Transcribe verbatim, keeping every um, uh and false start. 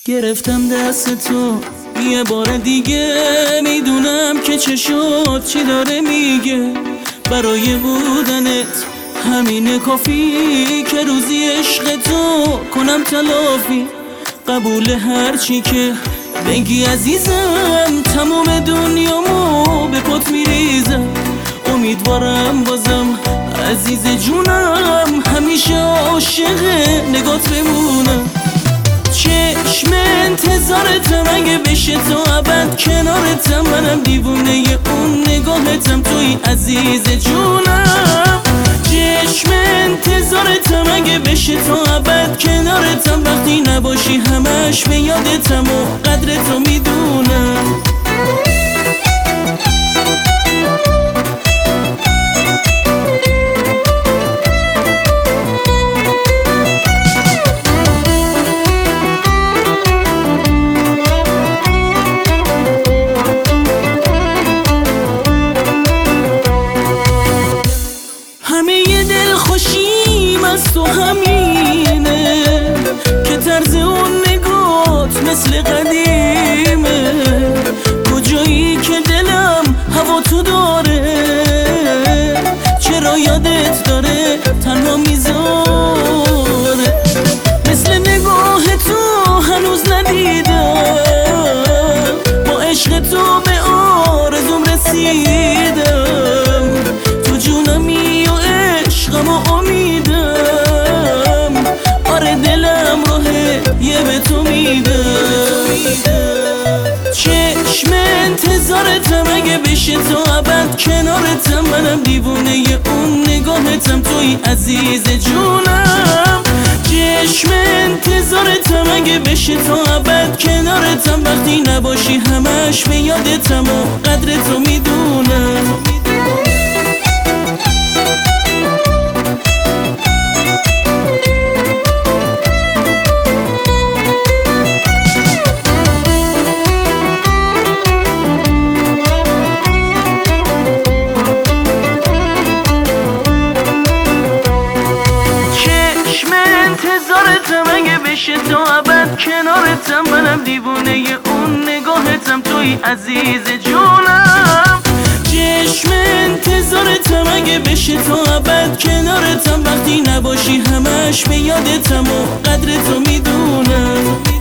گرفتم دست تو یه بار دیگه، میدونم که چه شد چی داره میگه. برای بودنت همینه کافی که روزی عشق تو کنم تلافی. قبول هر چی که بگی عزیزم، تمام دنیامو به پات میریزم. امیدوارم بازم عزیز جونم همیشه عاشق نگات بمونم. چشم انتظارتم اگه بشه تو ابد کنارتم، منم دیوونه اون نگاهتم توی عزیز جونم. چشم انتظارتم اگه بشه تو ابد کنارتم، وقتی نباشی همش به یادتم و قدر تو میدونم. از تو همینه که طرز اون نگات مثل قدیمه. کجایی که دلم هوا تو داره، چرا یادت داره تنها میذاره. مثل نگاه تو هنوز ندیدم، با عشق تو به آرزوم رسیدم. تو جونمی و عشقم و امیدم، دلم راهه یه به تو میدم. چشم انتظارتم اگه بشه تو ابد کنارتم، منم دیوونه اون نگاهتم توی عزیز جونم. چشم انتظارتم اگه بشه تو ابد کنارتم، وقتی نباشی همش به یادتم و قدر تو میدونم. انتظارتم اگه بشه تو ابد کنارتم، منم دیوونه اون نگاهتم توی عزیز جونم. چشم انتظارتم اگه بشه تو ابد کنارتم، وقتی نباشی همش به یادتم و قدر تو میدونم.